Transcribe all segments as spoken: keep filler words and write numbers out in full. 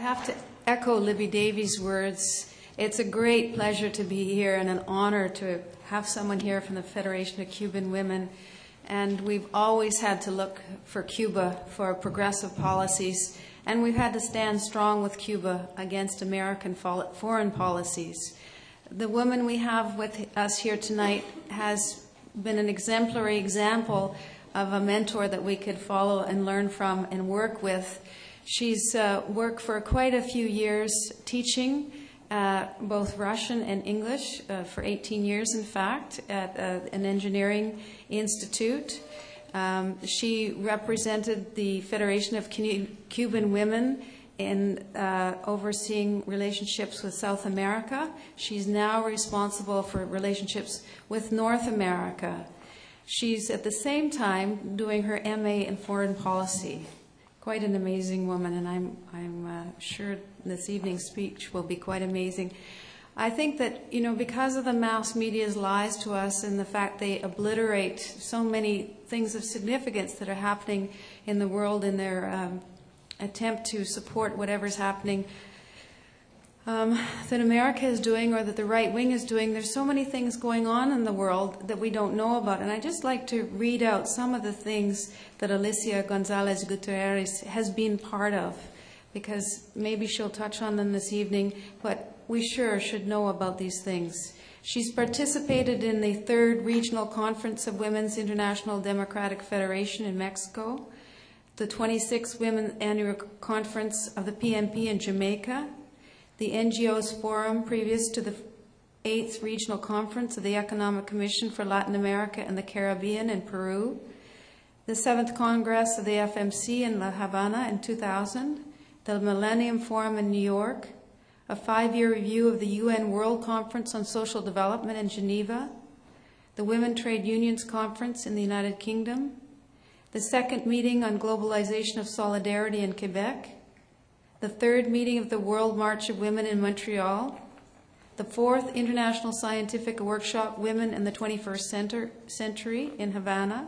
have to echo Libby Davies' words. It's a great pleasure to be here and an honor to have someone here from the Federation of Cuban Women. And we've always had to look for Cuba for progressive policies, and we've had to stand strong with Cuba against American foreign policies. The woman we have with us here tonight has been an exemplary example of a mentor that we could follow and learn from and work with. She's uh, worked for quite a few years teaching uh, both Russian and English, uh, for eighteen years in fact, at uh, an engineering institute. Um, she represented the Federation of Cuban Women in uh, overseeing relationships with South America. She's now responsible for relationships with North America. She's at the same time doing her M A in foreign policy. Quite an amazing woman, and I'm, I'm uh, sure this evening's speech will be quite amazing. I think that, you know, because of the mass media's lies to us and the fact they obliterate so many things of significance that are happening in the world in their um, attempt to support whatever's happening um, that America is doing or that the right wing is doing, there's so many things going on in the world that we don't know about. And I'd just like to read out some of the things that Alicia Gonzalez Gutierrez has been part of, because maybe she'll touch on them this evening, but we sure should know about these things. She's participated in the third Regional Conference of Women's International Democratic Federation in Mexico, the twenty-sixth Women's Annual Conference of the P M P in Jamaica, the N G Os Forum previous to the eighth Regional Conference of the Economic Commission for Latin America and the Caribbean in Peru, the seventh Congress of the F M C in La Habana in two thousand, the Millennium Forum in New York, a five-year review of the U N World Conference on Social Development in Geneva, the Women Trade Unions Conference in the United Kingdom, the second meeting on globalization of solidarity in Quebec, the third meeting of the World March of Women in Montreal, the fourth International Scientific Workshop Women in the twenty-first Century in Havana,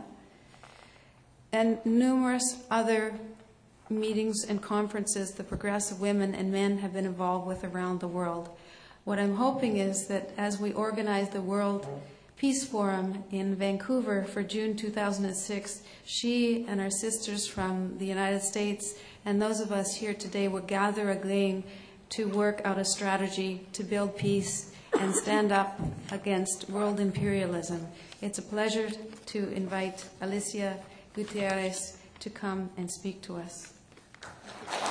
and numerous other meetings and conferences the progressive women and men have been involved with around the world. What I'm hoping is that as we organize the World Peace Forum in Vancouver for June two thousand six, she and our sisters from the United States and those of us here today will gather again to work out a strategy to build peace and stand up against world imperialism. It's a pleasure to invite Alicia Gutierrez to come and speak to us.